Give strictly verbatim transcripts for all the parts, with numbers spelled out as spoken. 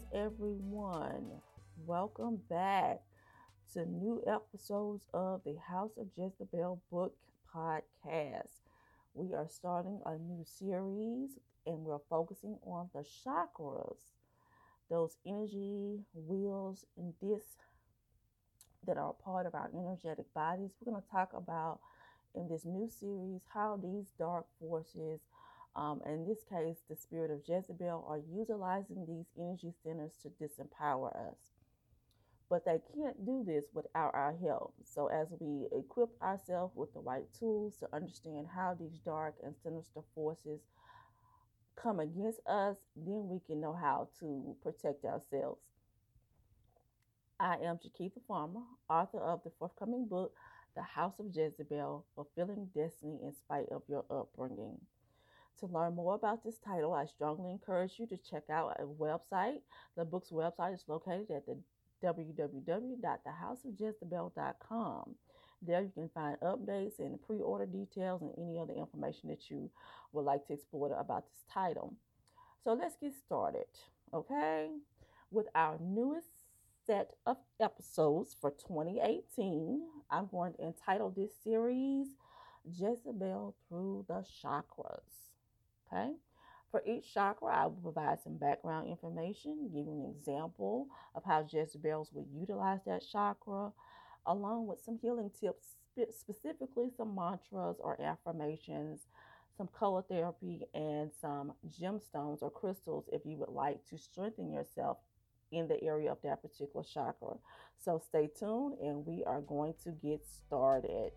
everyone. Welcome back to new episodes of the House of Jezebel Book Podcast. We are starting a new series and we're focusing on the chakras, those energy wheels and discs that are a part of our energetic bodies. We're going to talk about in this new series how these dark forces, um, in this case, the spirit of Jezebel, are utilizing these energy centers to disempower us. But they can't do this without our help. So, as we equip ourselves with the right tools to understand how these dark and sinister forces come against us, then we can know how to protect ourselves. I am Chiquita Farmer, author of the forthcoming book, The House of Jezebel Fulfilling Destiny in Spite of Your Upbringing. To learn more about this title, I strongly encourage you to check out a website. The book's website is located at the w w w dot the house of jezebel dot com. There you can find updates and pre order details and any other information that you would like to explore about this title. So let's get started, okay? With our newest set of episodes for twenty eighteen, I'm going to entitle this series Jezebel Through the Chakras. Okay. For each chakra, I will provide some background information, give you an example of how Jezebels would utilize that chakra, along with some healing tips, specifically some mantras or affirmations, some color therapy, and some gemstones or crystals if you would like to strengthen yourself in the area of that particular chakra. So stay tuned and we are going to get started.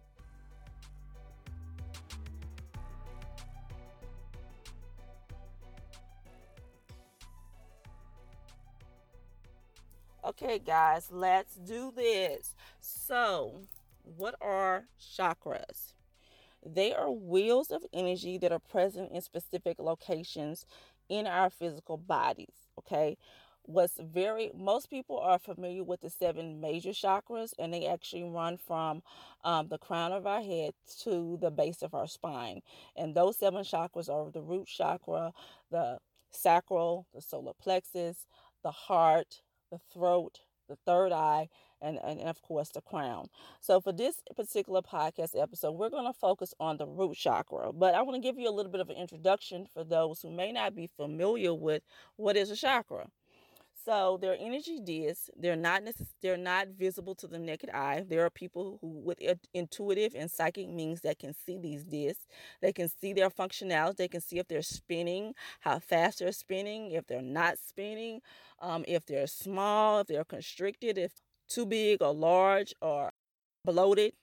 Okay, guys, let's do this. So, what are chakras? They are wheels of energy that are present in specific locations in our physical bodies. Okay. What's very, most people are familiar with the seven major chakras, and they actually run from um, the crown of our head to the base of our spine. And those seven chakras are the root chakra, the sacral, the solar plexus, the heart, the throat, the third eye, and, and, and of course the crown. So for this particular podcast episode, we're going to focus on the root chakra. But I want to give you a little bit of an introduction for those who may not be familiar with what is a chakra. So they're energy discs. They're not necess- they're not visible to the naked eye. There are people who, with intuitive and psychic means, that can see these discs. They can see their functionality. They can see if they're spinning, how fast they're spinning, if they're not spinning, um, if they're small, if they're constricted, if too big or large or bloated.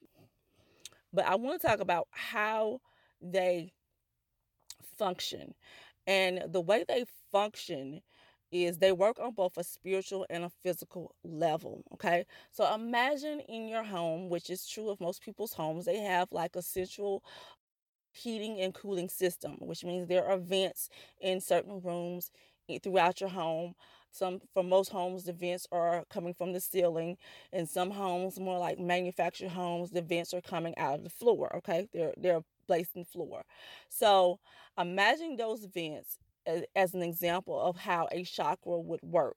But I want to talk about how they function. And the way they function is they work on both a spiritual and a physical level. Okay. So imagine in your home, which is true of most people's homes, they have like a central heating and cooling system, which means there are vents in certain rooms throughout your home. Some, for most homes, the vents are coming from the ceiling. In some homes, more like manufactured homes, the vents are coming out of the floor. Okay, they're they're placed in the floor. So imagine those vents as, as an example of how a chakra would work.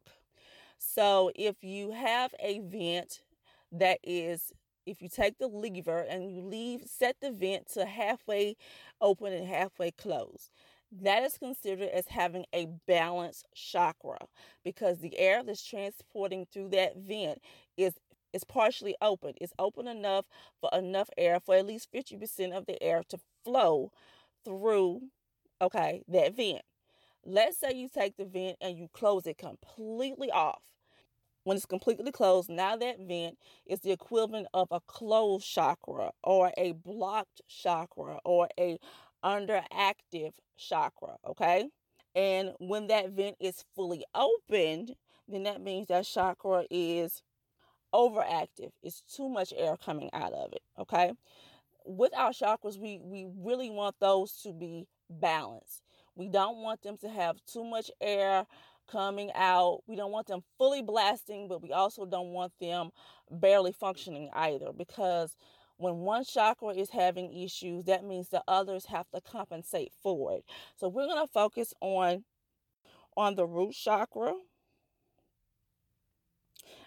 So if you have a vent that is, if you take the lever and you leave, set the vent to halfway open and halfway closed, that is considered as having a balanced chakra, because the air that's transporting through that vent is is partially open. It's open enough for enough air for at least fifty percent of the air to flow through, okay, that vent. Let's say you take the vent and you close it completely off. When it's completely closed, now that vent is the equivalent of a closed chakra or a blocked chakra or a underactive chakra, okay? And when that vent is fully opened, then that means that chakra is overactive. It's too much air coming out of it, okay? With our chakras, we we really want those to be balanced. We don't want them to have too much air coming out. We don't want them fully blasting, but we also don't want them barely functioning either, because when one chakra is having issues, that means the others have to compensate for it. So we're going to focus on on the root chakra.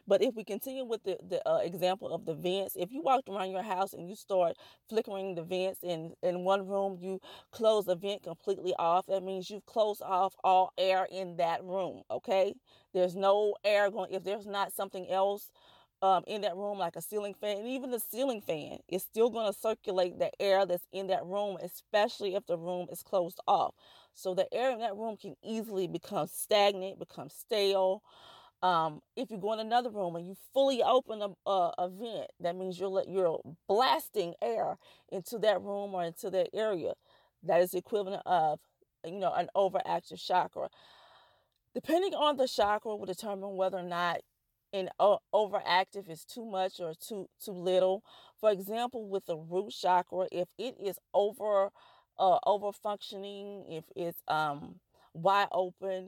But if we continue with the, the uh, example of the vents, if you walked around your house and you start flickering the vents in, in one room, you close the vent completely off. That means you've closed off all air in that room, okay? There's no air going, if there's not something else um, in that room, like a ceiling fan, and even the ceiling fan is still going to circulate the air that's in that room, especially if the room is closed off. So the air in that room can easily become stagnant, become stale. Um, if you go in another room and you fully open a, a, a vent, that means you're you're blasting air into that room or into that area. That is the equivalent of, you know, an overactive chakra. Depending on the chakra will determine whether or not an uh, overactive is too much or too too little. For example, with the root chakra, if it is over uh, over functioning, if it's um, wide open,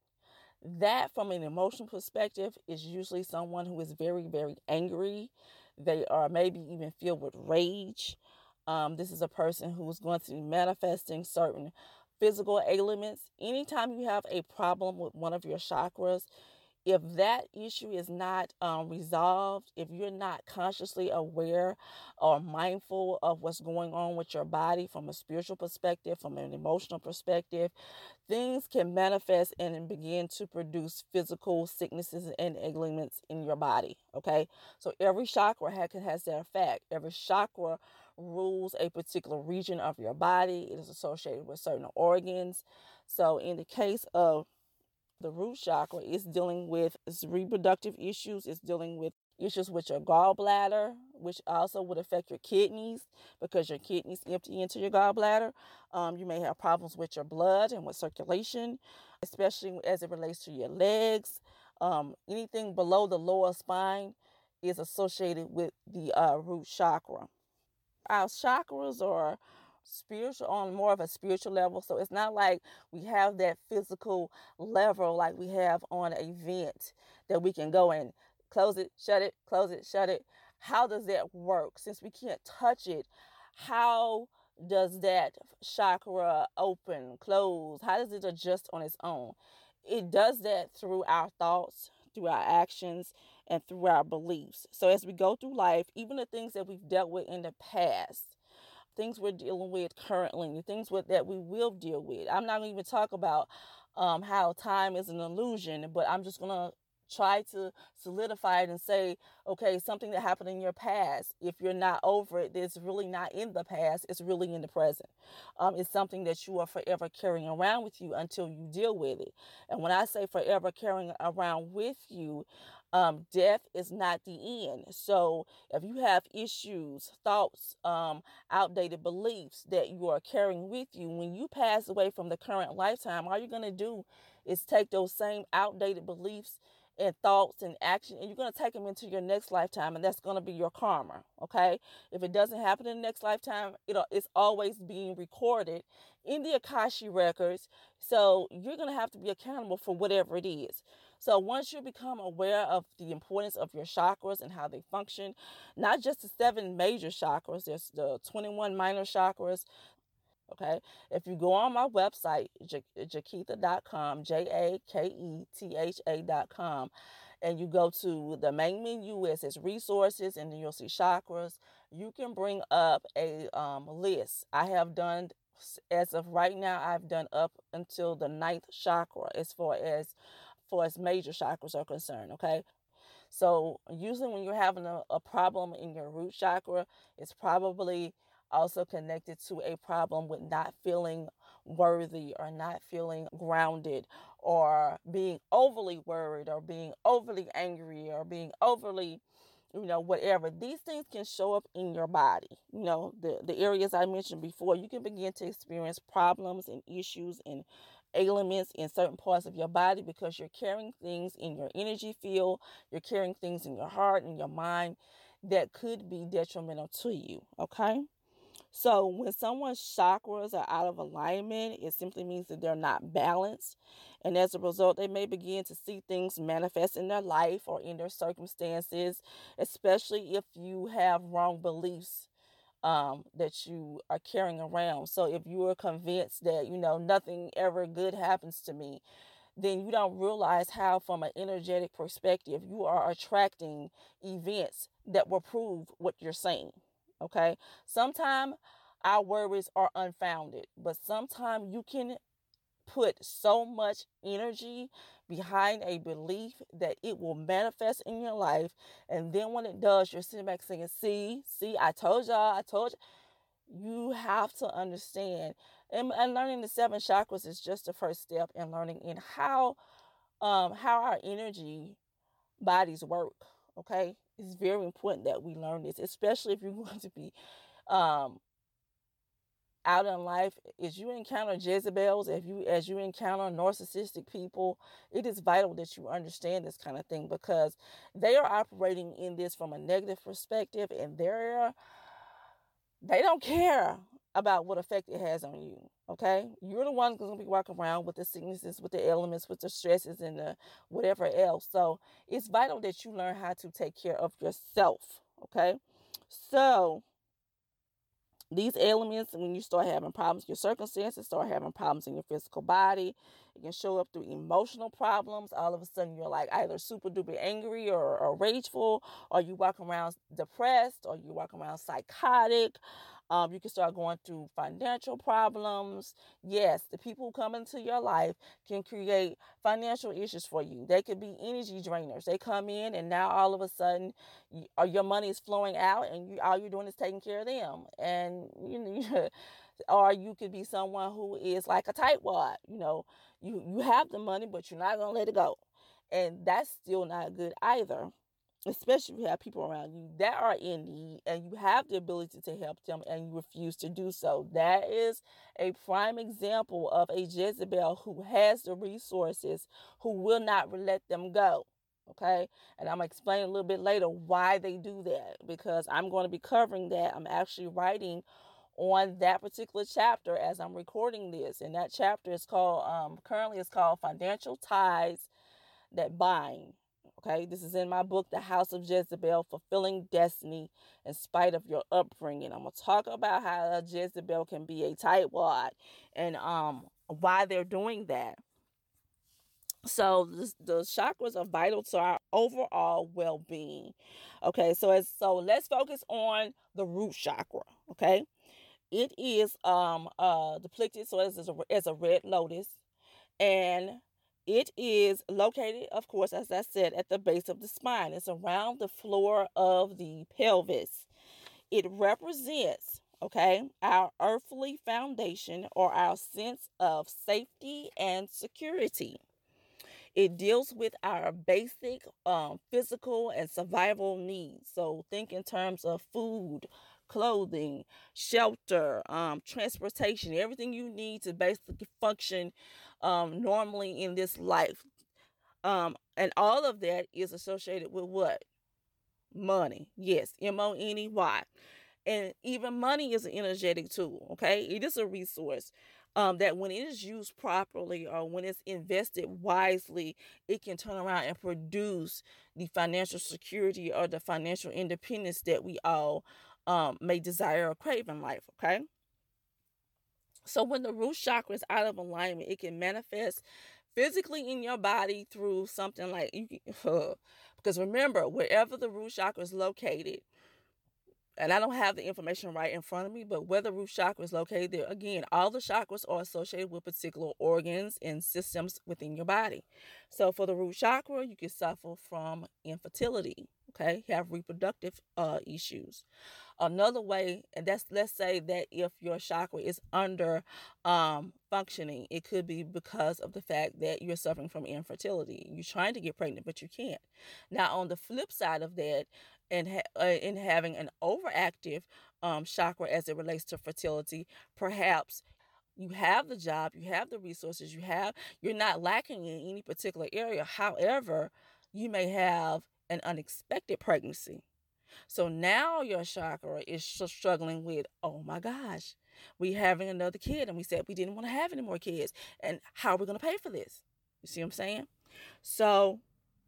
that from an emotional perspective is usually someone who is very very angry. They are maybe even filled with rage. Um, this is a person who is going to be manifesting certain physical ailments. Anytime you have a problem with one of your chakras, if that issue is not um, resolved, if you're not consciously aware or mindful of what's going on with your body from a spiritual perspective, from an emotional perspective, things can manifest and begin to produce physical sicknesses and ailments in your body. Okay, so every chakra has that effect. Every chakra rules a particular region of your body. It is associated with certain organs. So in the case of the root chakra, is dealing with reproductive issues, it's dealing with issues with your gallbladder, which also would affect your kidneys because your kidneys empty into your gallbladder. Um, you may have problems with your blood and with circulation, especially as it relates to your legs. Um, anything below the lower spine is associated with the uh, root chakra. Our chakras are spiritual, on more of a spiritual level. So it's not like we have that physical level like we have on a vent that we can go and close it, shut it, close it, shut it. How does that work? Since we can't touch it, how does that chakra open, close? How does it adjust on its own? It does that through our thoughts, through our actions, and through our beliefs. So as we go through life, even the things that we've dealt with in the past, things we're dealing with currently, the things with, that we will deal with. I'm not going to even talk about um, how time is an illusion, but I'm just going to try to solidify it and say, okay, something that happened in your past, if you're not over it, it's really not in the past, it's really in the present. Um, it's something that you are forever carrying around with you until you deal with it. And when I say forever carrying around with you, um, death is not the end. So if you have issues, thoughts, um, outdated beliefs that you are carrying with you, when you pass away from the current lifetime, all you're going to do is take those same outdated beliefs and thoughts and action, and you're going to take them into your next lifetime, and that's going to be your karma. Okay, if it doesn't happen in the next lifetime, it, it's always being recorded in the Akashic records, so you're going to have to be accountable for whatever it is. So once you become aware of the importance of your chakras and how they function, not just the seven major chakras, there's the twenty-one minor chakras. Okay, if you go on my website, jaketha dot com, J A K E T H A dot com, and you go to the main menu where it says resources, and then you'll see chakras, you can bring up a um, list. I have done, as of right now, I've done up until the ninth chakra as far as far as major chakras are concerned. Okay, so usually when you're having a, a problem in your root chakra, it's probably also connected to a problem with not feeling worthy or not feeling grounded or being overly worried or being overly angry or being overly, you know, whatever. These things can show up in your body. You know, the, the areas I mentioned before, you can begin to experience problems and issues and ailments in certain parts of your body because you're carrying things in your energy field, you're carrying things in your heart and your mind that could be detrimental to you. Okay. So when someone's chakras are out of alignment, it simply means that they're not balanced. And as a result, they may begin to see things manifest in their life or in their circumstances, especially if you have wrong beliefs um, that you are carrying around. So if you are convinced that, you know, nothing ever good happens to me, then you don't realize how, from an energetic perspective, you are attracting events that will prove what you're saying. Okay. Sometimes our worries are unfounded, but sometimes you can put so much energy behind a belief that it will manifest in your life. And then when it does, you're sitting back saying, see, see, I told y'all, I told you. You have to understand. And, and learning the seven chakras is just the first step in learning in how um how our energy bodies work. Okay. It's very important that we learn this, especially if you're going to be um out in life. As you encounter Jezebels, if you as you encounter narcissistic people, it is vital that you understand this kind of thing, because they are operating in this from a negative perspective, and they're they don't care about what effect it has on you. Okay, you're the one who's gonna be walking around with the sicknesses, with the ailments, with the stresses, and the whatever else. So it's vital that you learn how to take care of yourself. Okay, so these elements, when you start having problems, your circumstances start having problems in your physical body. It can show up through emotional problems. All of a sudden, you're like either super duper angry or, or rageful, or you walk around depressed, or you walk around psychotic. Um, you can start going through financial problems. Yes, the people who come into your life can create financial issues for you. They could be energy drainers. They come in, and now all of a sudden, you, or your money is flowing out, and you, all you're doing is taking care of them. And you know, or you could be someone who is like a tightwad. You know, you you have the money, but you're not gonna let it go, and that's still not good either. Especially if you have people around you that are in need and you have the ability to help them and you refuse to do so. That is a prime example of a Jezebel who has the resources, who will not let them go. Okay. And I'm going to explain a little bit later why they do that, because I'm going to be covering that. I'm actually writing on that particular chapter as I'm recording this. And that chapter is called, um, currently it's called Financial Ties That Bind. Okay, this is in my book, The House of Jezebel, Fulfilling Destiny in Spite of Your Upbringing. I'm going to talk about how a Jezebel can be a tightwad and um why they're doing that. So this, the chakras are vital to our overall well-being. Okay, so as so let's focus on the root chakra. Okay, it is um uh depicted so as a, as a red lotus, and it is located, of course, as I said, at the base of the spine. It's around the floor of the pelvis. It represents, okay, our earthly foundation, or our sense of safety and security. It deals with our basic um, physical and survival needs. So think in terms of food, clothing, shelter, um, transportation, everything you need to basically function um, normally in this life. Um, and all of that is associated with what? Money. Yes, M O N E Y. And even money is an energetic tool, okay? It is a resource um, that when it is used properly, or when it's invested wisely, it can turn around and produce the financial security or the financial independence that we all um, may desire or crave in life, okay? So when the root chakra is out of alignment, it can manifest physically in your body through something like you uh, because remember, wherever the root chakra is located, and I don't have the information right in front of me, but where the root chakra is located, there again, all the chakras are associated with particular organs and systems within your body. So for the root chakra, you can suffer from infertility, okay, have reproductive uh, issues. Another way, and that's, let's say that if your chakra is under um, functioning, it could be because of the fact that you're suffering from infertility. You're trying to get pregnant, but you can't. Now, on the flip side of that, and ha- uh, in having an overactive um, chakra as it relates to fertility, perhaps you have the job, you have the resources, you have, you're not lacking in any particular area. However, you may have an unexpected pregnancy. So now your chakra is struggling with, oh my gosh, we having another kid, and we said we didn't want to have any more kids, and how are we going to pay for this? You see what I'm saying? So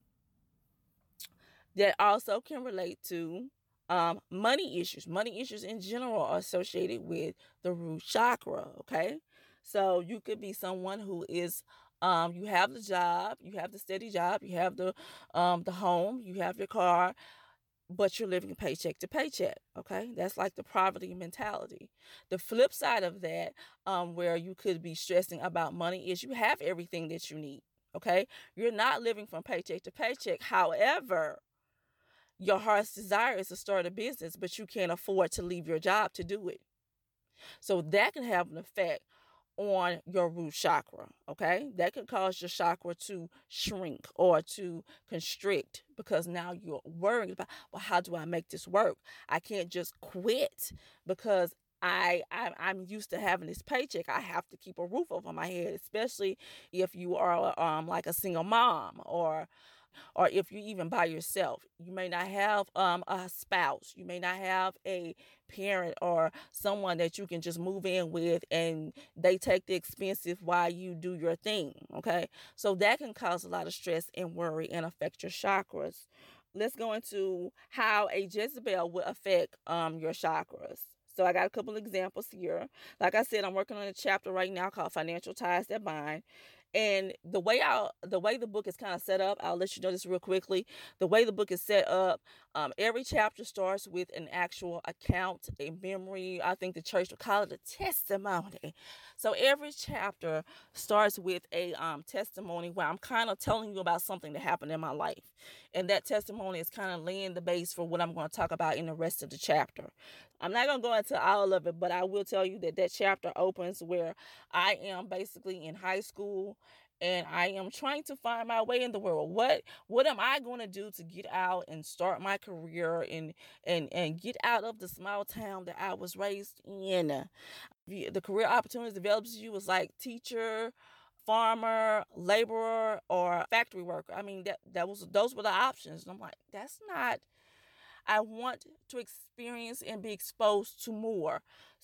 that also can relate to um, money issues. Money issues in general are associated with the root chakra, okay? So you could be someone who is Um, you have the job, you have the steady job, you have the um the home, you have your car, but you're living paycheck to paycheck. Okay, that's like the poverty mentality. The flip side of that, um, where you could be stressing about money, is you have everything that you need. Okay, you're not living from paycheck to paycheck. However, your heart's desire is to start a business, but you can't afford to leave your job to do it. So that can have an effect on your root chakra. Okay, that could cause your chakra to shrink or to constrict, because now you're worried about, well, how do I make this work? I can't just quit because I, I I'm used to having this paycheck. I have to keep a roof over my head, especially if you are um like a single mom, or or if you even by yourself. You may not have um, a spouse, you may not have a parent or someone that you can just move in with and they take the expenses while you do your thing. Okay, so that can cause a lot of stress and worry and affect your chakras. Let's go into how a Jezebel will affect um, your chakras. So I got a couple examples here. Like I said, I'm working on a chapter right now called Financial Ties That Bind. And the way I the way the book is kind of set up, I'll let you know this real quickly. The way the book is set up, um, every chapter starts with an actual account, a memory. I think the church would call it a testimony. So every chapter starts with a um, testimony where I'm kind of telling you about something that happened in my life, and that testimony is kind of laying the base for what I'm going to talk about in the rest of the chapter. I'm not going to go into all of it, but I will tell you that that chapter opens where I am basically in high school and I am trying to find my way in the world. What what am I going to do to get out and start my career and and and get out of the small town that I was raised in? The career opportunities available to you was like teacher, farmer, laborer, or factory worker. I mean, that that was those were the options. And I'm like, that's not. I want to experience and be exposed to more.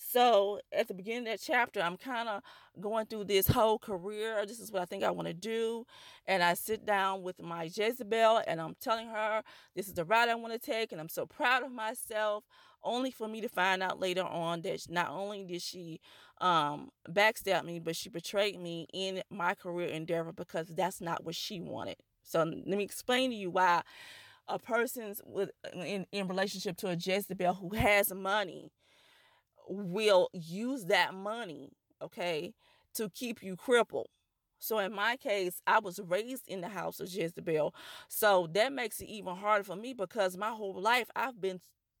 So at the beginning of that chapter, I'm kind of going through this whole career. This is what I think I want to do. And I sit down with my Jezebel and I'm telling her this is the route I want to take. And I'm so proud of myself, only for me to find out later on that not only did she um, backstab me, but she betrayed me in my career endeavor, because that's not what she wanted. So let me explain to you why a person's with in, in relationship to a Jezebel who has money will use that money, okay, to keep you crippled. So in my case, I was raised in the house of Jezebel. So that makes it even harder for me, because my whole life I've been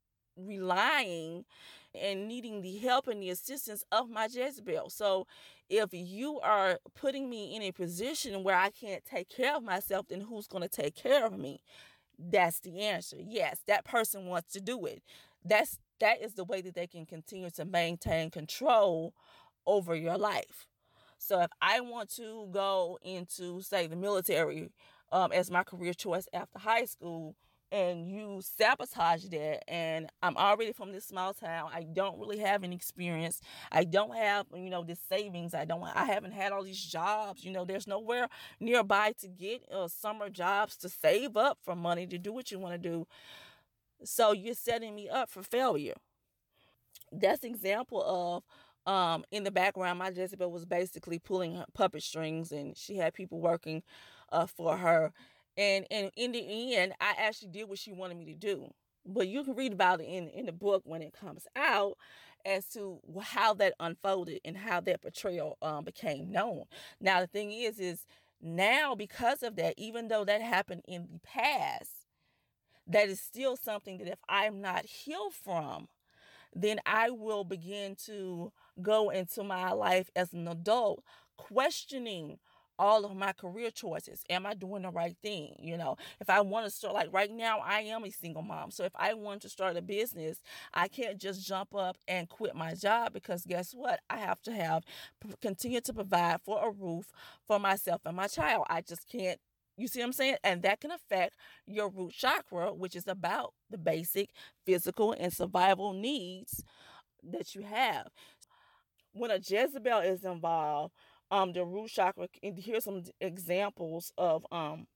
relying and needing the help and the assistance of my Jezebel. So if you are putting me in a position where I can't take care of myself, then who's going to take care of me? That's the answer. Yes, that person wants to do it. That's that is the way that they can continue to maintain control over your life. So if I want to go into, say, the military um, as my career choice after high school, and you sabotage that, and I'm already from this small town, I don't really have any experience, I don't have, you know, this savings, i don't I haven't had all these jobs, you know, there's nowhere nearby to get uh, summer jobs to save up for money to do what you want to do. So you're setting me up for failure. That's an example of um in the background, my Jezebel was basically pulling her puppet strings, and she had people working uh for her. And and in the end, I actually did what she wanted me to do. But you can read about it in in the book when it comes out, as to how that unfolded and how that portrayal um became known. Now the thing is is now, because of that, even though that happened in the past, that is still something that if I'm not healed from, then I will begin to go into my life as an adult questioning all of my career choices. Am I doing the right thing? You know, if I want to start, like right now, I am a single mom. So if I want to start a business, I can't just jump up and quit my job, because guess what? I have to have, continue to provide for a roof for myself and my child. I just can't. You see what I'm saying? And that can affect your root chakra, which is about the basic physical and survival needs that you have. When a Jezebel is involved, um, the root chakra, here's some examples of um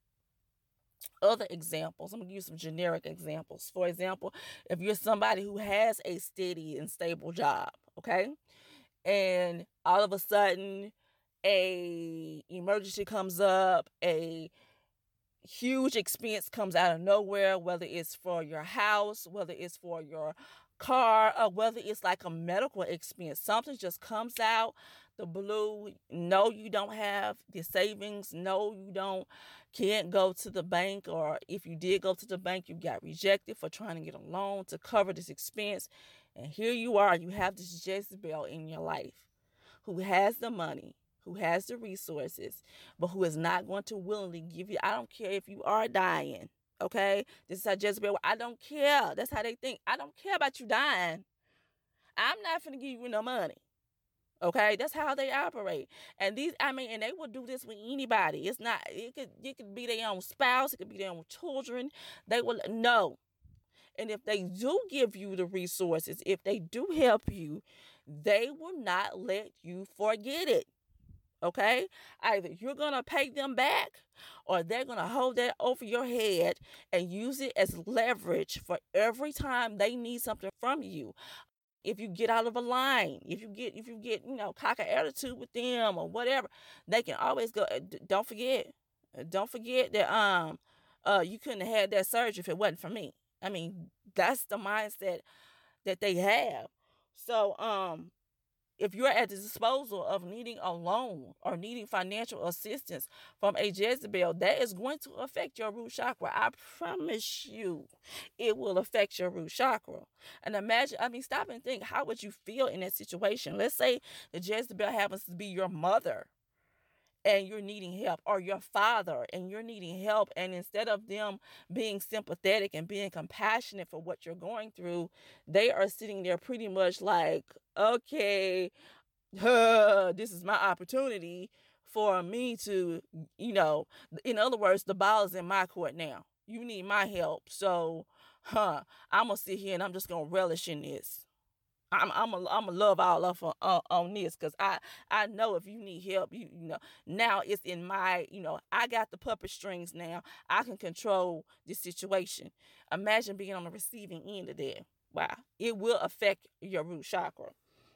other examples. I'm gonna use some generic examples. For example, if you're somebody who has a steady and stable job, okay, and all of a sudden a emergency comes up, a huge expense comes out of nowhere, whether it's for your house, whether it's for your car, or whether it's like a medical expense. Something just comes out the blue. No, you don't have the savings. No, you don't can't go to the bank, or if you did go to the bank, you got rejected for trying to get a loan to cover this expense. And here you are, you have this Jezebel in your life who has the money, who has the resources, but who is not going to willingly give you. I don't care if you are dying, okay? This is how Jezebel, I don't care. That's how they think. I don't care about you dying. I'm not going to give you no money, okay? That's how they operate. And these, I mean, and they will do this with anybody. It's not, it could, it could be their own spouse. It could be their own children. They will, no. And if they do give you the resources, if they do help you, they will not let you forget it. Okay? Either you're going to pay them back, or they're going to hold that over your head and use it as leverage for every time they need something from you. If you get out of a line, if you get, if you get, you know, cocky attitude with them or whatever, they can always go, don't forget, don't forget that, um, uh, you couldn't have had that surgery if it wasn't for me. I mean, that's the mindset that they have. So, um, if you're at the disposal of needing a loan or needing financial assistance from a Jezebel, that is going to affect your root chakra. I promise you, it will affect your root chakra. And imagine, I mean, stop and think, how would you feel in that situation? Let's say the Jezebel happens to be your mother, and you're needing help, or your father and you're needing help, and instead of them being sympathetic and being compassionate for what you're going through, they are sitting there pretty much like, okay, uh, this is my opportunity for me to, you know, in other words, the ball is in my court now. You need my help. So, huh, I'm going to sit here and I'm just going to relish in this. I'm I'm a, I'm a love all up on, uh, on this, because I, I know if you need help, you, you know, now it's in my, you know, I got the puppet strings now. I can control this situation. Imagine being on the receiving end of that. Wow. It will affect your root chakra.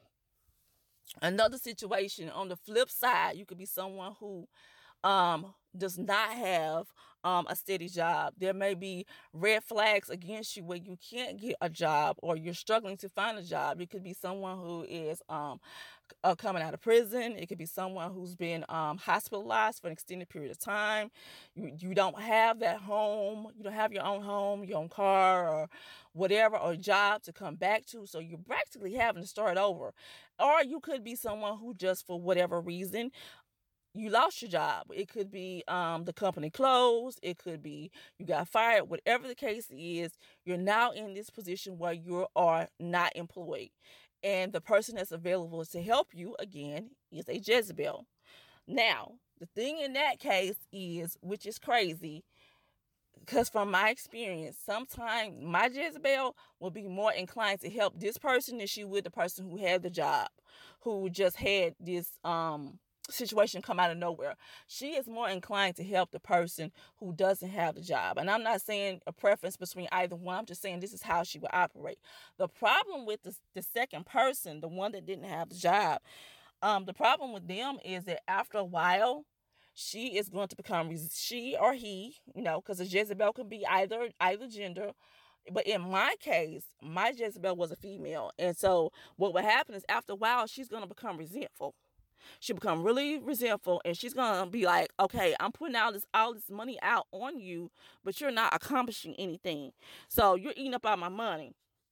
Another situation on the flip side, you could be someone who um does not have um a steady job. There may be red flags against you where you can't get a job, or you're struggling to find a job. It could be someone who is um uh, coming out of prison. It could be someone who's been um hospitalized for an extended period of time. You you don't have that home. You don't have your own home, your own car, or whatever, or job to come back to. So you're practically having to start over. Or you could be someone who just, for whatever reason, you lost your job. It could be um, the company closed. It could be you got fired. Whatever the case is, you're now in this position where you are not employed. And the person that's available to help you, again, is a Jezebel. Now, the thing in that case is, which is crazy, because from my experience, sometimes my Jezebel will be more inclined to help this person than she would the person who had the job, who just had this um situation come out of nowhere. She is more inclined to help the person who doesn't have the job. And I'm not saying a preference between either one. I'm just saying this is how she would operate. The problem with the, the second person, the one that didn't have the job, um, the problem with them is that after a while, she is going to become, she or he, you know, because a Jezebel can be either either gender. But in my case, my Jezebel was a female. And so what would happen is, after a while, she's going to become resentful. She'll become really resentful, and she's going to be like, okay, I'm putting all this all this money out on you, but you're not accomplishing anything. So you're eating up all my money.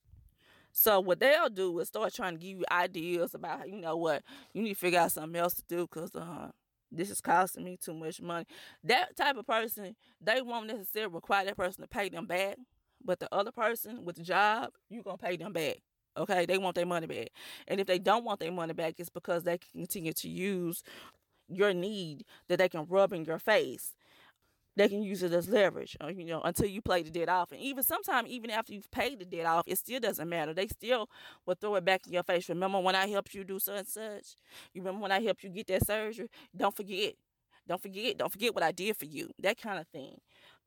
So what they'll do is start trying to give you ideas about, you know what, you need to figure out something else to do, because uh, this is costing me too much money. That type of person, they won't necessarily require that person to pay them back, but the other person with the job, you're going to pay them back. Okay, they want their money back. And if they don't want their money back, it's because they can continue to use your need that they can rub in your face. They can use it as leverage, you know, until you pay the debt off. And even sometimes, even after you've paid the debt off, it still doesn't matter. They still will throw it back in your face. Remember when I helped you do such and such? You remember when I helped you get that surgery? Don't forget. Don't forget. Don't forget what I did for you. That kind of thing.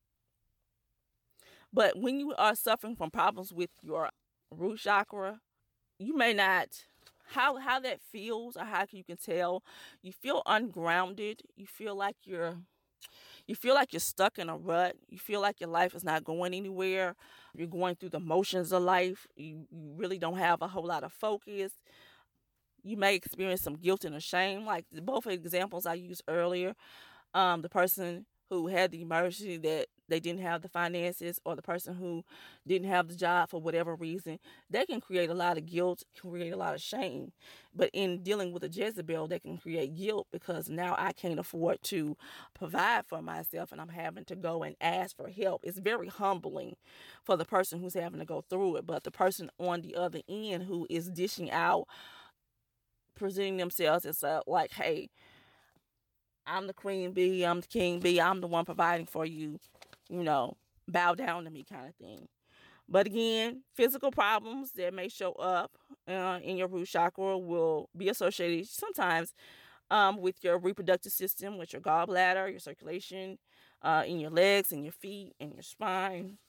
But when you are suffering from problems with your root chakra, you may not how how that feels, or how you can tell, you feel ungrounded. You feel like you're you feel like you're stuck in a rut. You feel like your life is not going anywhere. You're going through the motions of life. You, you really don't have a whole lot of focus. You may experience some guilt and a shame, like both examples I used earlier. Um, the person who had the emergency that they didn't have the finances, or the person who didn't have the job for whatever reason, they can create a lot of guilt, can create a lot of shame. But in dealing with a Jezebel, they can create guilt because now I can't afford to provide for myself and I'm having to go and ask for help. It's very humbling for the person who's having to go through it. But the person on the other end who is dishing out, presenting themselves as a, like, hey, I'm the queen bee, I'm the king bee, I'm the one providing for you, you know, bow down to me kind of thing. But again, physical problems that may show up uh, in your root chakra will be associated sometimes um, with your reproductive system, with your gallbladder, your circulation, uh, in your legs, and your feet, and your spine.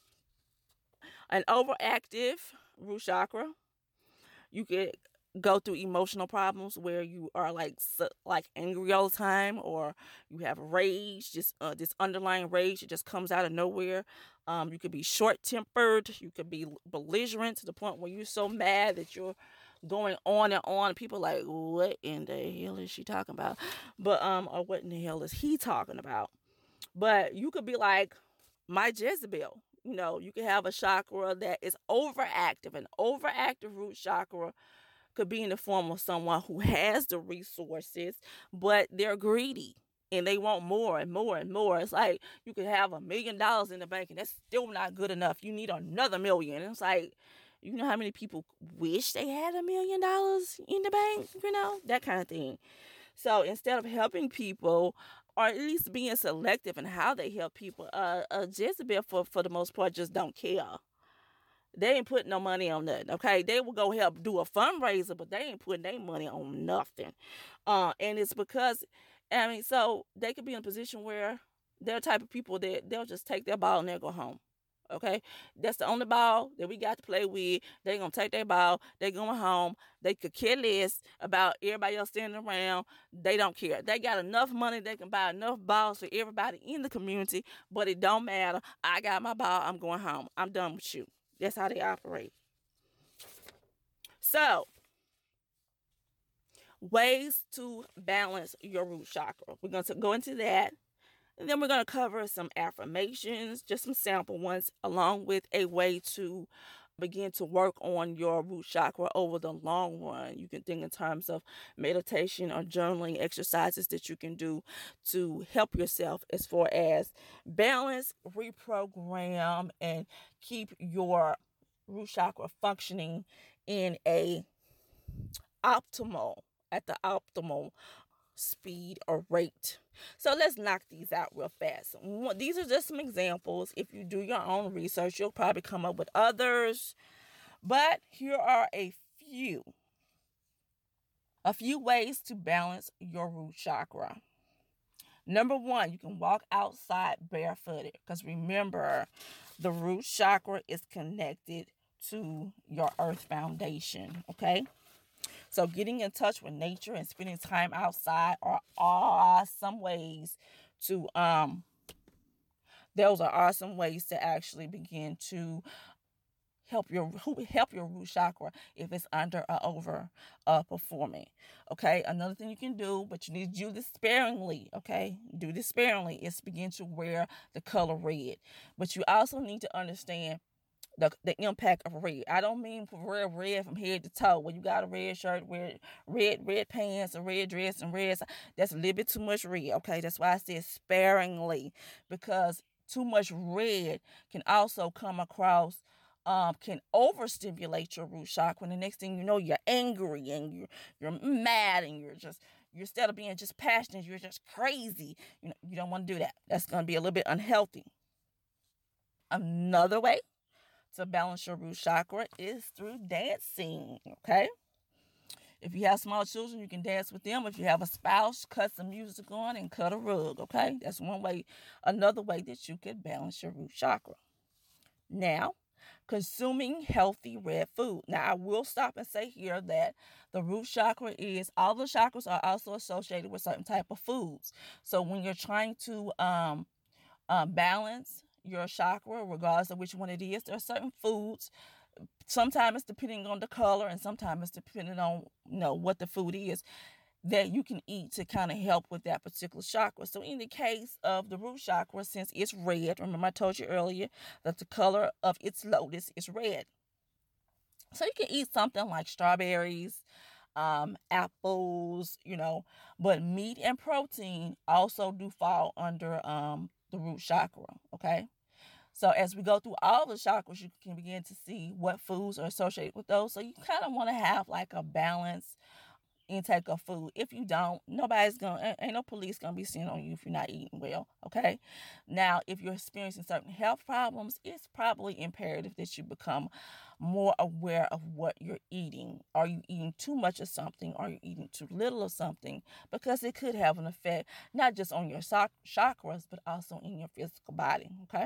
An overactive root chakra, you could go through emotional problems where you are like like angry all the time, or you have rage, just uh, this underlying rage that just comes out of nowhere. Um, you could be short-tempered. You could be belligerent to the point where you're so mad that you're going on and on. People are like, what in the hell is she talking about? But um, or what in the hell is he talking about? But you could be like my Jezebel. You know, you could have a chakra that is overactive. An overactive root chakra could be in the form of someone who has the resources, but they're greedy and they want more and more and more. It's like you could have a million dollars in the bank and that's still not good enough. You need another million. It's like, you know how many people wish they had a million dollars in the bank, you know, that kind of thing. So instead of helping people, or at least being selective in how they help people, uh, uh Jezebel, for, for the most part, just don't care. They ain't putting no money on nothing, okay? They will go help do a fundraiser, but they ain't putting their money on nothing. Uh, and it's because, I mean, so they could be in a position where they're the type of people that they'll just take their ball and they'll go home, okay? That's the only ball that we got to play with. They're going to take their ball. They're going home. They could care less about everybody else standing around. They don't care. They got enough money. They can buy enough balls for everybody in the community, but it don't matter. I got my ball. I'm going home. I'm done with you. That's how they operate. So, ways to balance your root chakra. We're going to go into that. And then we're going to cover some affirmations, just some sample ones, along with a way to begin to work on your root chakra over the long run. You can think in terms of meditation or journaling exercises that you can do to help yourself as far as balance, reprogram, and keep your root chakra functioning in a optimal, at the optimal speed or rate. So let's knock these out real fast. These are just some examples. If you do your own research, you'll probably come up with others. But here are a few. A few ways to balance your root chakra. Number one, you can walk outside barefooted. Because remember, the root chakra is connected to your earth foundation. Okay? So getting in touch with nature and spending time outside are awesome ways to, um, those are awesome ways to actually begin to help your help your root chakra if it's under or over uh, performing. Okay, another thing you can do, but you need to do this sparingly. Okay, do this sparingly, is begin to wear the color red. But you also need to understand the the impact of red. I don't mean wear red from head to toe. When you got a red shirt, red red red pants, a red dress, and red, that's a little bit too much red. Okay, that's why I said sparingly, because too much red can also come across. Um, can overstimulate your root chakra. And the next thing you know, you're angry and you're you're mad and you're just you're instead of being just passionate, you're just crazy. You know, you don't want to do that. That's going to be a little bit unhealthy. Another way to balance your root chakra is through dancing. Okay. If you have small children, you can dance with them. If you have a spouse, cut some music on and cut a rug. Okay. That's one way. Another way that you can balance your root chakra. Now, Consuming healthy red food. Now, I will stop and say here that the root chakra is, all the chakras are also associated with certain type of foods. So when you're trying to um, uh, balance your chakra, regardless of which one it is, there are certain foods. Sometimes it's depending on the color, and sometimes it's depending on, you know, what the food is that you can eat to kind of help with that particular chakra. So in the case of the root chakra, since it's red, remember I told you earlier that the color of its lotus is red. So you can eat something like strawberries, um, apples, you know, but meat and protein also do fall under um, the root chakra, okay? So as we go through all the chakras, you can begin to see what foods are associated with those. So you kind of want to have like a balance intake of food. If you don't, nobody's gonna, ain't no police gonna be seen on you if you're not eating well, okay? Now, if you're experiencing certain health problems, it's probably imperative that you become more aware of what you're eating. Are you eating too much of something? Are you eating too little of something? Because it could have an effect, not just on your chakras, but also in your physical body, okay?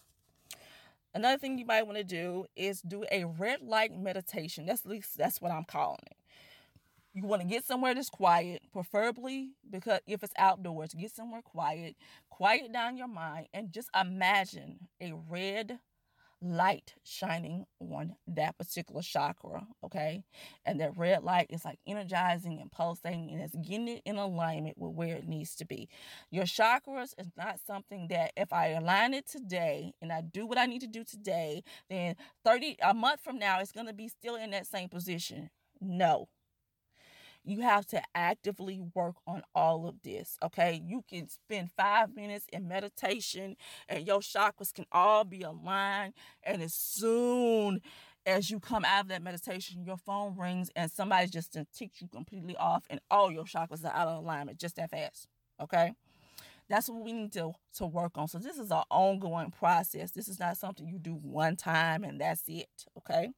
Another thing you might want to do is do a red light meditation. That's at least that's what I'm calling it. You want to get somewhere that's quiet, preferably, because if it's outdoors, get somewhere quiet, quiet down your mind, and just imagine a red light shining on that particular chakra, okay? And that red light is like energizing and pulsating, and it's getting it in alignment with where it needs to be. Your chakras is not something that if I align it today and I do what I need to do today, then thirty a month from now it's going to be still in that same position. No. You have to actively work on all of this, okay? You can spend five minutes in meditation and your chakras can all be aligned. And as soon as you come out of that meditation, your phone rings and somebody just ticked you completely off and all your chakras are out of alignment just that fast, okay? That's what we need to, to work on. So this is an ongoing process. This is not something you do one time and that's it, okay?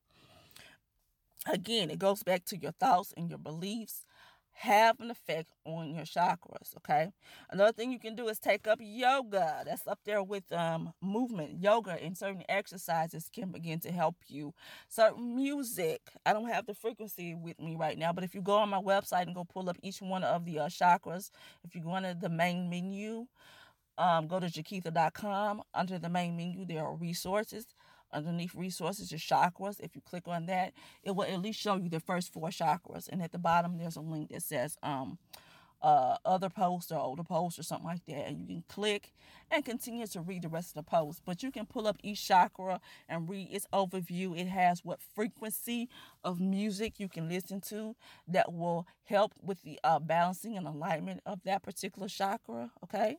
Again, it goes back to your thoughts and your beliefs have an effect on your chakras, okay? Another thing you can do is take up yoga. That's up there with um, movement. Yoga and certain exercises can begin to help you. Certain music. I don't have the frequency with me right now, but if you go on my website and go pull up each one of the uh, chakras, if you go into the main menu, um, go to Jakeitha dot com. Under the main menu, there are resources. Underneath resources is chakras. If you click on that, it will at least show you the first four chakras. And at the bottom, there's a link that says um, uh, other posts or older posts or something like that. And you can click and continue to read the rest of the posts. But you can pull up each chakra and read its overview. It has what frequency of music you can listen to that will help with the uh, balancing and alignment of that particular chakra. Okay?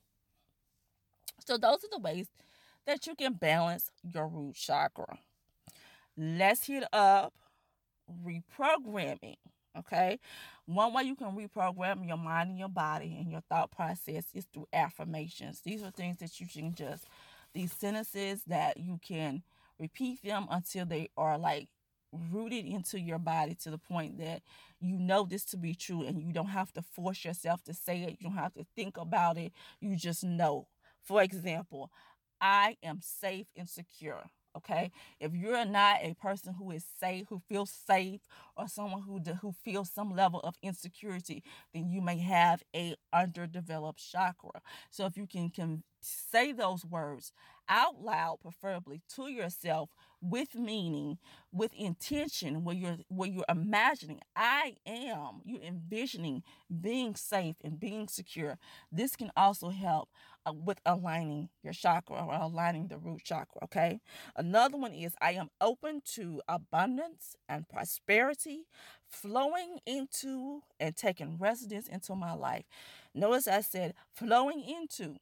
So those are the ways that you can balance your root chakra. Let's hit up reprogramming, okay? One way you can reprogram your mind and your body and your thought process is through affirmations. These are things that you can just, these sentences that you can repeat them until they are like rooted into your body to the point that you know this to be true and you don't have to force yourself to say it. You don't have to think about it. You just know. For example, I am safe and secure, okay? If you're not a person who is safe, who feels safe, or someone who who feels some level of insecurity, then you may have a underdeveloped chakra. So if you can, can say those words out loud, preferably to yourself, with meaning, with intention, where you're where you're imagining, I am, you're envisioning being safe and being secure. This can also help uh, with aligning your chakra or aligning the root chakra, okay? Another one is I am open to abundance and prosperity flowing into and taking residence into my life. Notice I said flowing into.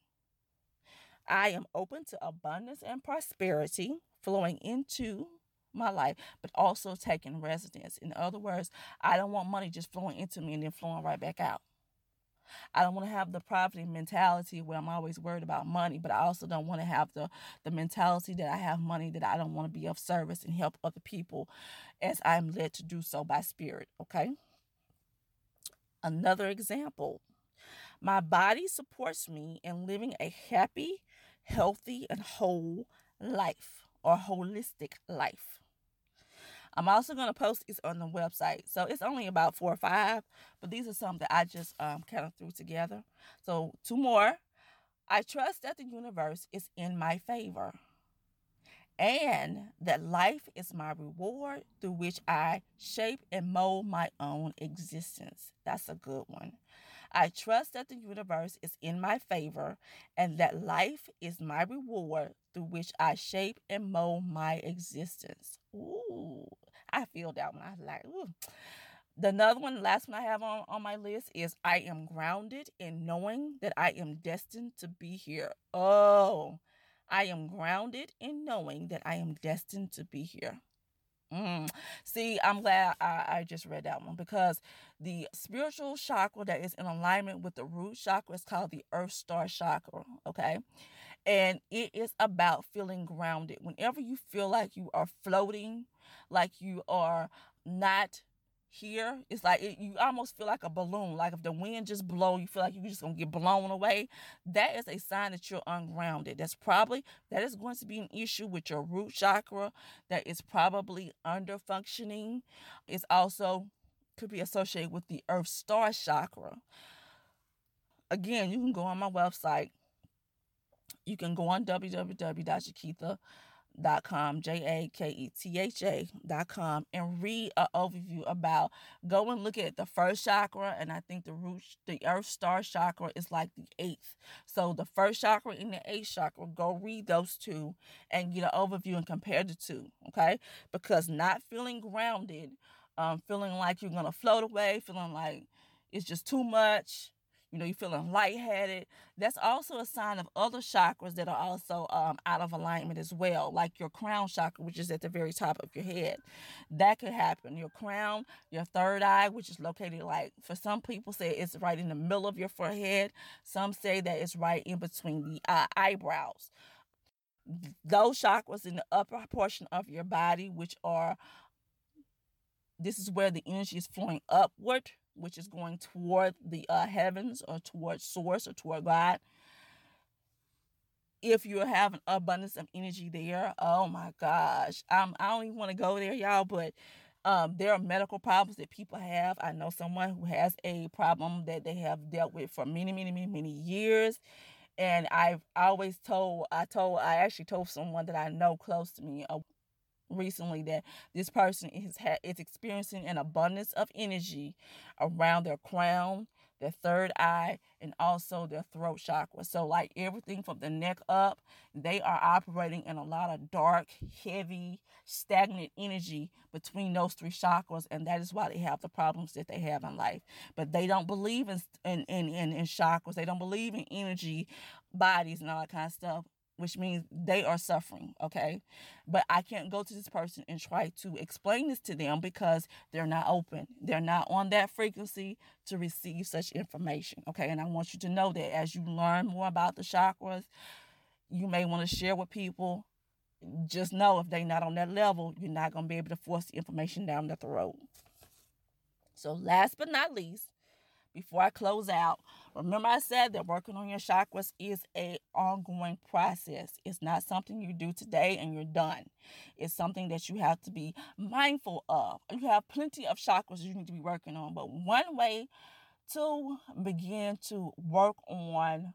I am open to abundance and prosperity flowing into my life, but also taking residence. In other words, I don't want money just flowing into me and then flowing right back out. I don't want to have the poverty mentality where I'm always worried about money, but I also don't want to have the, the mentality that I have money, that I don't want to be of service and help other people as I'm led to do so by spirit, okay? Another example, my body supports me in living a happy, healthy, and whole life. or holistic life. I'm also going to post these on the website. So it's only about four or five, but these are some that I just um, kind of threw together. So two more. I trust that the universe is in my favor and that life is my reward through which I shape and mold my own existence. That's a good one. I trust that the universe is in my favor and that life is my reward through which I shape and mold my existence. Ooh, I feel that one. I was like, ooh. The another one, the last one I have on, on my list is I am grounded in knowing that I am destined to be here. Oh, I am grounded in knowing that I am destined to be here. Mm. See, I'm glad I, I just read that one because the spiritual chakra that is in alignment with the root chakra is called the Earth Star chakra. Okay. And it is about feeling grounded. Whenever you feel like you are floating, like you are not here, it's like it, you almost feel like a balloon. Like if the wind just blow, you feel like you're just gonna get blown away. That is a sign that you're ungrounded. That's probably that is going to be an issue with your root chakra. That is probably under functioning. It's also could be associated with the Earth Star chakra. Again, you can go on my website. You can go on w w w dot jaketha dot com, J A K E T H A dot com, and read an overview about, go and look at the first chakra, and I think the root, the Earth Star chakra is like the eighth. So the first chakra and the eighth chakra, go read those two and get an overview and compare the two, okay? Because not feeling grounded, um, feeling like you're going to float away, feeling like it's just too much, you know, you're feeling lightheaded. That's also a sign of other chakras that are also um, out of alignment as well, like your crown chakra, which is at the very top of your head. That could happen. Your crown, your third eye, which is located, like, for some people say it's right in the middle of your forehead. Some say that it's right in between the uh, eyebrows. Those chakras in the upper portion of your body, which are, this is where the energy is flowing upward, which is going toward the uh, heavens or toward source or toward God. If you have an abundance of energy there, oh my gosh, um, I don't even want to go there, y'all, but um, there are medical problems that people have. I know someone who has a problem that they have dealt with for many, many, many, many years. And I've always told, I told, I actually told someone that I know close to me, uh, recently, that this person is ha- is experiencing an abundance of energy around their crown, their third eye, and also their throat chakra. So like everything from the neck up, they are operating in a lot of dark, heavy, stagnant energy between those three chakras, and that is why they have the problems that they have in life. But they don't believe in in in, in, in chakras. They don't believe in energy, bodies, and all that kind of stuff, which means they are suffering, okay? But I can't go to this person and try to explain this to them because they're not open. They're not on that frequency to receive such information, okay? And I want you to know that as you learn more about the chakras, you may want to share with people. Just know if they're not on that level, you're not going to be able to force the information down their throat. So last but not least, before I close out, remember I said that working on your chakras is an ongoing process. It's not something you do today and you're done. It's something that you have to be mindful of. You have plenty of chakras you need to be working on, but one way to begin to work on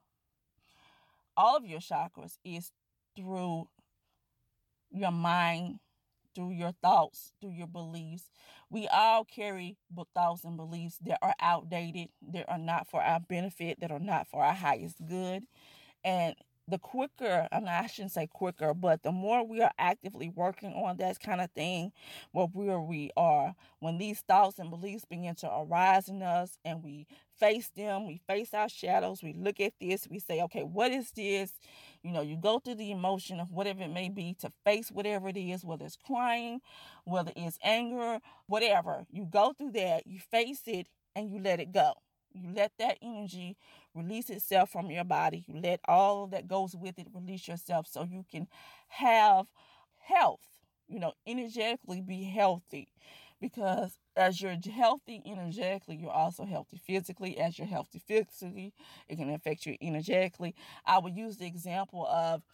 all of your chakras is through your mind, through your thoughts, through your beliefs. We all carry thoughts and beliefs that are outdated, that are not for our benefit, that are not for our highest good. And the quicker, I mean, I shouldn't say quicker, but the more we are actively working on that kind of thing, where we are, when these thoughts and beliefs begin to arise in us and we face them, we face our shadows, we look at this, we say, okay, what is this? You know, you go through the emotion of whatever it may be to face whatever it is, whether it's crying, whether it's anger, whatever. You go through that, you face it, and you let it go. You let that energy release itself from your body. You let all that goes with it release yourself so you can have health, you know, energetically be healthy. Because as you're healthy energetically, you're also healthy physically. As you're healthy physically, it can affect you energetically. I would use the example of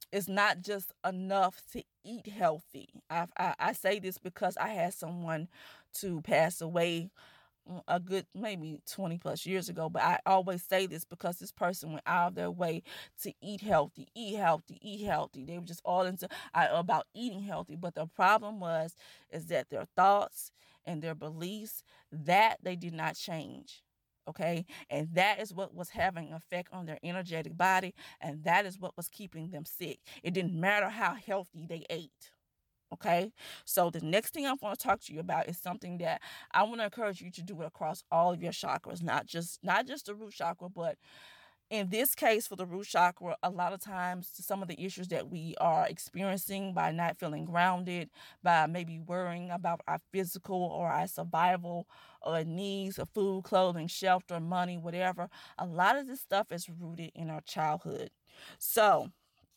it's not just enough to eat healthy. I, I, I say this because I had someone to pass away a good maybe twenty plus years ago, but I always say this because this person went out of their way to eat healthy, eat healthy, eat healthy. They were just all into I, about eating healthy, but the problem was is that their thoughts and their beliefs, that they did not change. Okay, and that is what was having an effect on their energetic body, and that is what was keeping them sick. It didn't matter how healthy they ate. Okay, so the next thing I'm going to talk to you about is something that I want to encourage you to do it across all of your chakras, not just not just the root chakra, but in this case for the root chakra, a lot of times some of the issues that we are experiencing by not feeling grounded, by maybe worrying about our physical or our survival or needs of food, clothing, shelter, money, whatever, a lot of this stuff is rooted in our childhood. So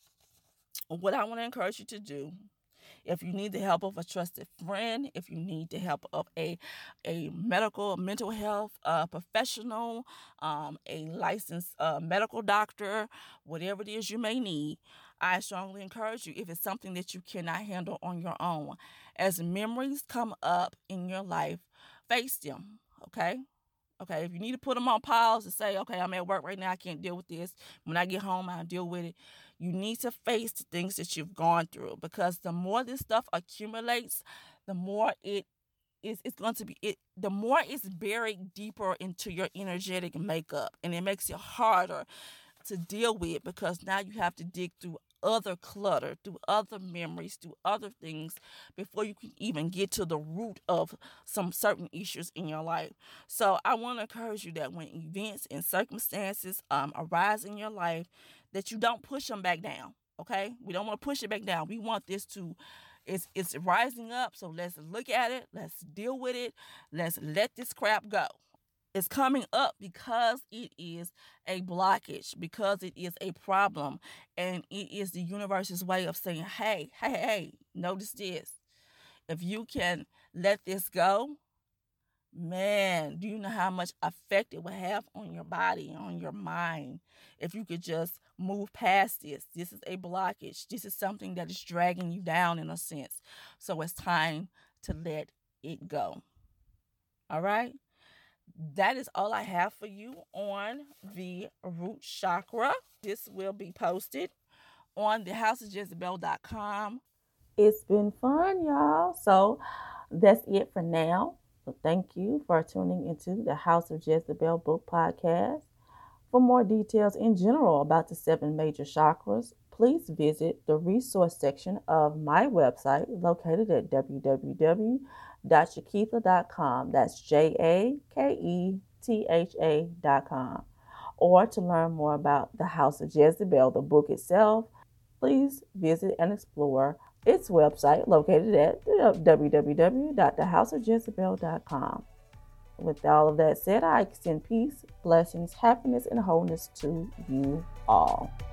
what I want to encourage you to do, if you need the help of a trusted friend, if you need the help of a a medical, mental health uh, professional, um, a licensed uh, medical doctor, whatever it is you may need, I strongly encourage you, if it's something that you cannot handle on your own, as memories come up in your life, face them, okay? Okay, if you need to put them on pause and say, okay, I'm at work right now, I can't deal with this. When I get home, I'll deal with it. You need to face the things that you've gone through, because the more this stuff accumulates, the more it is it's going to be it the more it's buried deeper into your energetic makeup, and it makes it harder to deal with, because now you have to dig through other clutter, through other memories, through other things before you can even get to the root of some certain issues in your life. So I want to encourage you that when events and circumstances um, arise in your life, that you don't push them back down. Okay, we don't want to push it back down. We want this to it's it's rising up. So let's look at it. Let's deal with it. Let's let this crap go. It's coming up because it is a blockage, because it is a problem, and it is the universe's way of saying, hey, hey, hey, notice this. If you can let this go, man, do you know how much effect it will have on your body, on your mind, if you could just move past this? This is a blockage. This is something that is dragging you down in a sense. So it's time to let it go. All right? That is all I have for you on the root chakra. This will be posted on the house of jezebel dot com. It's been fun, y'all. So that's it for now. So thank you for tuning into the House of Jezebel book podcast. For more details in general about the seven major chakras, please visit the resource section of my website located at w w w dot jaketha dot com. That's J A K E T H A dot com. Or to learn more about the House of Jezebel, the book itself, please visit and explore its website located at w w w dot the house of jezebel dot com. With all of that said, I extend peace, blessings, happiness, and wholeness to you all.